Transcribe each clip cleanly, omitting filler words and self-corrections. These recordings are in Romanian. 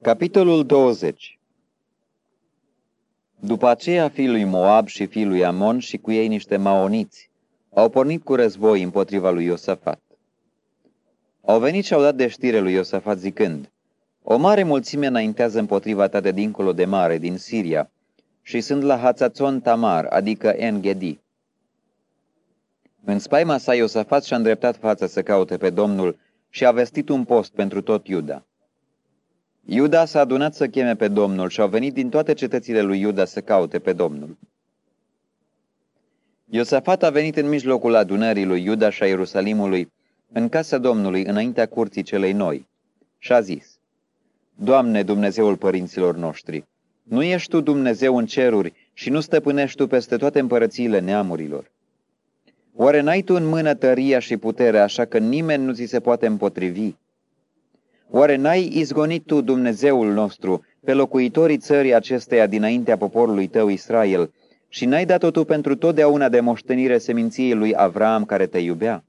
Capitolul 20. După aceea, fiii lui Moab și fiii lui Amon și cu ei niște maoniți au pornit cu război împotriva lui Iosafat. Au venit și au dat de știre lui Iosafat zicând: o mare mulțime înaintează împotriva ta de dincolo de mare, din Siria, și sunt la Hatzațon Tamar, adică En-Gedi. În spaima sa, Iosafat și-a îndreptat fața să caute pe Domnul și a vestit un post pentru tot Iuda. Iuda s-a adunat să cheme pe Domnul și au venit din toate cetățile lui Iuda să caute pe Domnul. Iosafat a venit în mijlocul adunării lui Iuda și a Ierusalimului, în casa Domnului, înaintea curții celei noi, și a zis: Doamne, Dumnezeul părinților noștri, nu ești Tu Dumnezeu în ceruri și nu stăpânești Tu peste toate împărățiile neamurilor? Oare n-ai Tu în mână tăria și puterea, așa că nimeni nu ți se poate împotrivi? Oare n-ai izgonit Tu, Dumnezeul nostru, pe locuitorii țării acesteia dinaintea poporului Tău Israel, și n-ai dat-o Tu pentru totdeauna de moștenire seminției lui Avram, care Te iubea?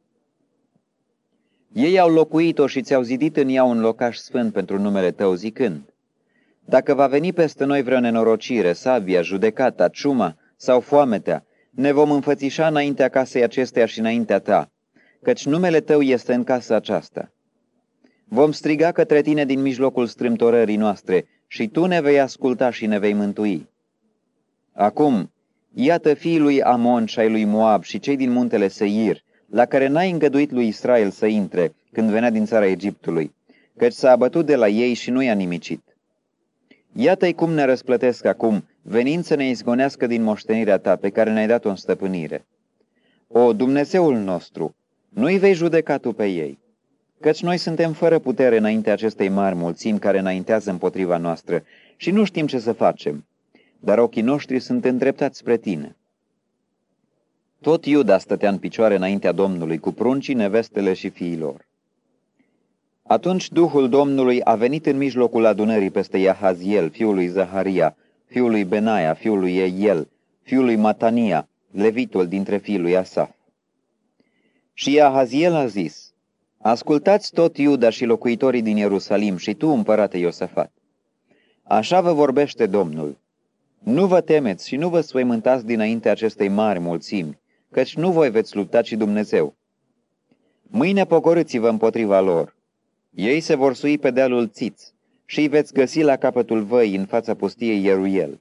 Ei au locuit-o și ți-au zidit în ea un locaș sfânt pentru numele Tău, zicând: dacă va veni peste noi vreo nenorocire, sabia, judecata, ciuma sau foametea, ne vom înfățișa înaintea casei acesteia și înaintea Ta, căci numele Tău este în casa aceasta. Vom striga către Tine din mijlocul strâmtorării noastre și Tu ne vei asculta și ne vei mântui. Acum, iată fiii lui Amon și ai lui Moab și cei din muntele Seir, la care n-ai îngăduit lui Israel să intre când venea din țara Egiptului, căci s-a abătut de la ei și nu i-a nimicit. Iată-i cum ne răsplătesc acum, venind să ne izgonească din moștenirea Ta, pe care ne-ai dat-o în stăpânire. O, Dumnezeul nostru, nu-i vei judeca Tu pe ei, căci noi suntem fără putere înaintea acestei mari mulțimi care înaintează împotriva noastră și nu știm ce să facem, dar ochii noștri sunt îndreptați spre Tine. Tot Iuda stătea în picioare înaintea Domnului, cu pruncii, nevestele și fiilor. Atunci Duhul Domnului a venit în mijlocul adunării peste Iahaziel, fiul lui Zaharia, fiul lui Benaia, fiul lui Eiel, fiul lui Matania, levitul dintre fiii lui Asaf. Și Iahaziel a zis: ascultați tot Iuda și locuitorii din Ierusalim și tu, împărate Iosafat. Așa vă vorbește Domnul: nu vă temeți și nu vă spăimântați dinainte acestei mari mulțimi, căci nu voi veți lupta, ci Dumnezeu. Mâine pogorâți-vă împotriva lor. Ei se vor sui pe dealul Țiț și îi veți găsi la capătul văii în fața pustiei Ieruiel.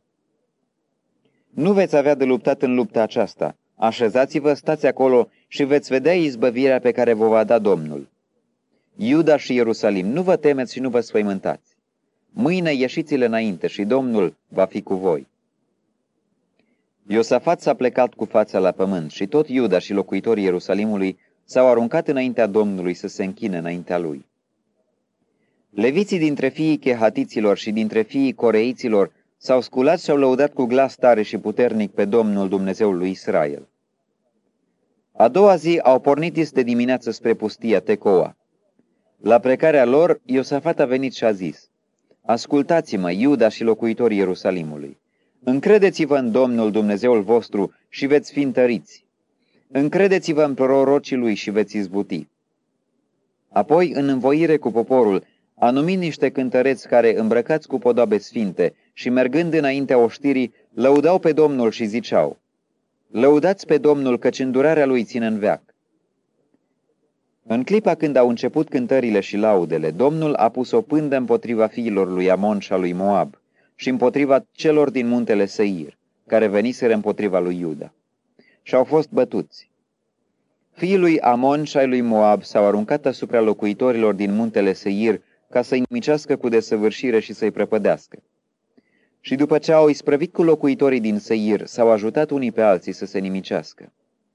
Nu veți avea de luptat în lupta aceasta. Așezați-vă, stați acolo și veți vedea izbăvirea pe care vă va da Domnul. Iuda și Ierusalim, nu vă temeți și nu vă spăimântați. Mâine ieșiți-le înainte și Domnul va fi cu voi. Iosafat s-a plecat cu fața la pământ și tot Iuda și locuitorii Ierusalimului s-au aruncat înaintea Domnului să se închine înaintea lui. Leviții dintre fiii chehatiților și dintre fiii coreiților s-au sculat și au lăudat cu glas tare și puternic pe Domnul Dumnezeul lui Israel. A doua zi au pornit de dimineață spre pustia Tecoa. La plecarea lor, Iosafat a venit și a zis: ascultați-mă, Iuda și locuitorii Ierusalimului. Încredeți-vă în Domnul Dumnezeul vostru și veți fi întăriți. Încredeți-vă în prorocii lui și veți izbuti. Apoi, în învoire cu poporul, a numit niște cântăreți care, îmbrăcați cu podoabe sfinte și mergând înaintea oștirii, lăudau pe Domnul și ziceau: lăudați pe Domnul, căci îndurarea lui ține în veac. În clipa când au început cântările și laudele, Domnul a pus o pândă împotriva fiilor lui Amon și a lui Moab și împotriva celor din muntele Seir, care veniseră împotriva lui Iuda. Și au fost bătuți. Fiii lui Amon și ai lui Moab s-au aruncat asupra locuitorilor din muntele Seir ca să-i nimicească cu desăvârșire și să-i prăpădească. Și după ce au isprăvit cu locuitorii din Seir, s-au ajutat unii pe alții să se nimicească.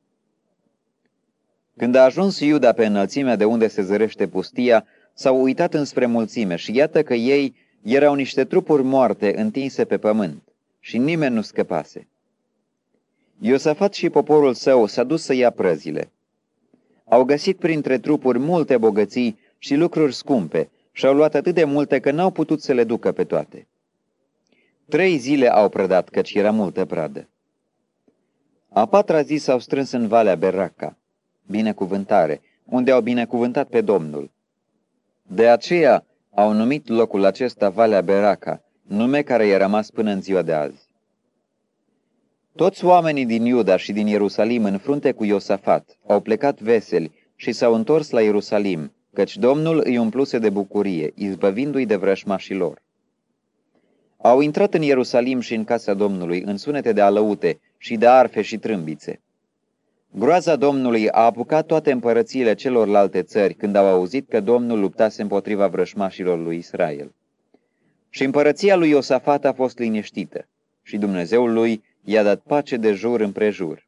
Când a ajuns Iuda pe înălțimea de unde se zărește pustia, s-au uitat înspre mulțime și iată că ei erau niște trupuri moarte întinse pe pământ și nimeni nu scăpase. Iosafat și poporul său s-a dus să ia prăzile. Au găsit printre trupuri multe bogății și lucruri scumpe și au luat atât de multe că n-au putut să le ducă pe toate. 3 zile au prădat, căci era multă pradă. A 4-a zi s-au strâns în Valea Beraca, binecuvântare, unde au binecuvântat pe Domnul. De aceea Au numit locul acesta Valea Beraca, nume care i-a rămas până în ziua de azi. Toți oamenii din Iuda și din Ierusalim, în frunte cu Iosafat, au plecat veseli și s-au întors la Ierusalim, căci Domnul îi umpluse de bucurie, izbăvindu-i de vrășmașii lor. Au intrat în Ierusalim și în casa Domnului, în sunete de alăute și de arfe și trâmbițe. Groaza Domnului a apucat toate împărățiile celorlalte țări când au auzit că Domnul luptase împotriva vrășmașilor lui Israel. Și împărăția lui Iosafat a fost liniștită și Dumnezeul lui i-a dat pace de jur împrejur.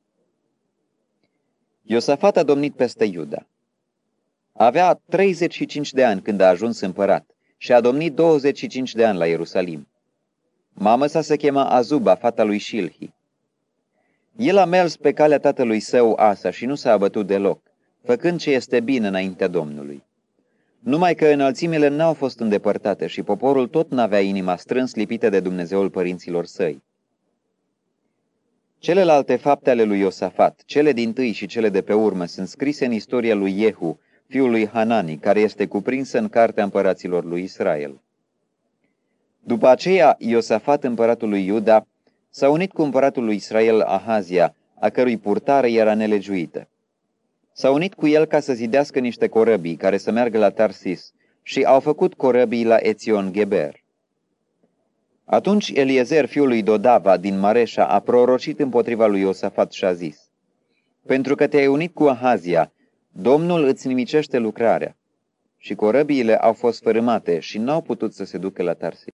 Iosafat a domnit peste Iuda. Avea 35 de ani când a ajuns împărat și a domnit 25 de ani la Ierusalim. Mama sa se chema Azuba, fata lui Șilhi. El a mers pe calea tatălui său Asa și nu s-a abătut deloc, făcând ce este bine înaintea Domnului. Numai că înălțimile n-au fost îndepărtate și poporul tot n-avea inima strâns lipită de Dumnezeul părinților săi. Celelalte fapte ale lui Iosafat, cele dintâi și cele de pe urmă, sunt scrise în istoria lui Jehu, fiul lui Hanani, care este cuprinsă în cartea împăraților lui Israel. După aceea, Iosafat, împăratul lui Iuda, s-a unit cu împăratul lui Israel Ahazia, a cărui purtare era nelegiuită. S-a unit cu el ca să zidească niște corăbii care să meargă la Tarsis și au făcut corăbii la Ețion Geber. Atunci Eliezer, fiul lui Dodava, din Mareșa, a prorocit împotriva lui Iosafat și a zis: pentru că te-ai unit cu Ahazia, Domnul îți nimicește lucrarea. Și corăbiile au fost fărâmate și n-au putut să se ducă la Tarsis.